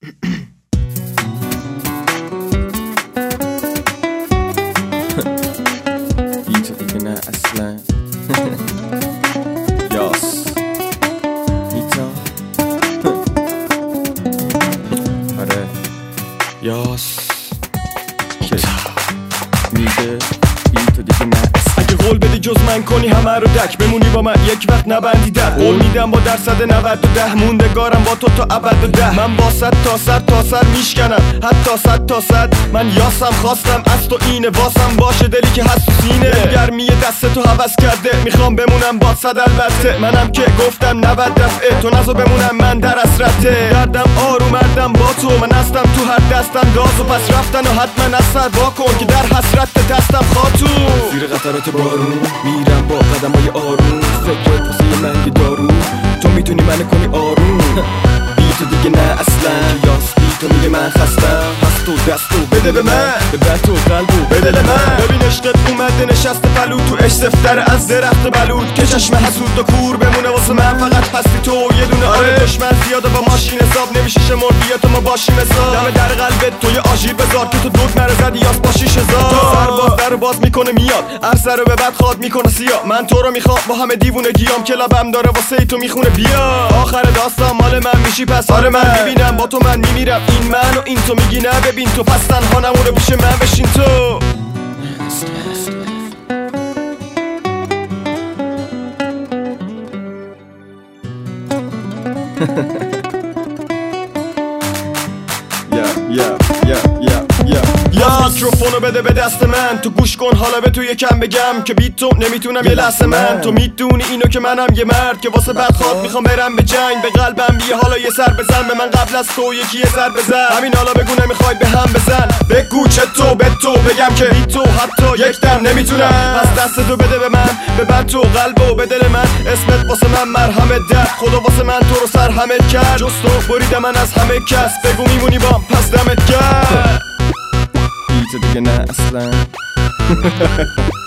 بی تو دیگه نه اصلا. یاس میتا آره یاس میگه بی تو دیگه نه. اگه قول بدی جز من کنی همه رو دک، بمونی با من یک وقت نبندی در. قول میدم با درصد 90 موندگارم با تو تا ابد و ده. من با 100 تا سر میشکنم، حتی 100 تا 100. من یاسم خواستم از تو اینه، واسم باشه دلی که هست تو سینه. گرمی دست تو هوس کرده، میخوام بمونم با 100 البته. منم که گفتم 90 دفعه، تو نزو بمونم من در اسرته. دردم آرومردم با تو، من هستم تو هر دستم داز و پس رفتن و حتما از سر واکن که در حسرت دستم خاطون. زیر قطرات بارون میرم با قدمای آروم، فکرت واسه من یه دارو، تو میتونی منو کنی آروم. بی تو دیگه نه اصلا، یاس بی تو میگه من خستم. هست تو دستو بده به من، به تو قلبو بده به من. ببین عشقت اومده نشسته پلو تو عشق سفتر از درخت بلود که چشم حسود و کور بمونه واسه من. فقط هستی تو یه دونه آره دشمن زیاده با ماشین حساب نمیشه شمار، بیا تو ما باشیم حساب. دم در قلبت تو یه آژیر بذار که تو دوگ نره زدی یاس با 6000. تو سرباز در باز میکنه میاد، عرصه رو به بعد خواد میکنه سیاه. من تو رو میخوام با همه دیوونگیام، کلابم داره واسه تو میخونه بیا. آخر داستان مال من میشی پس آره من میبینم با تو من میمیرم. این من و این تو میگی نه ببین تو، پس تنها نمونه پیش من بشین تو. میکروفونو بده به دست من، تو گوش کن حالا به تو یکم بگم که بی تو نمیتونم یه لحظه من. تو میدونی اینو که منم یه مرد که واسه بدخواد میخوام برم به جنگ. به قلبم بیا حالا یه سر بزن، به من قبل از تو یکی یه سر بزن. همین حالا بگو نمیخوای به هم بزن، بگو چطور به تو بگم که بی تو حتی یک دم نمیتونم. پس دست تو بده به من، به من تو قلبو به دل من. اسمت واسه من مرهمت درد، خدا واسه من تو رو سر همه کرد. جز تو بریدم من از همه کس، بگو میمونی بام پس دمت کرد. بی تو دیگه نه اصلا.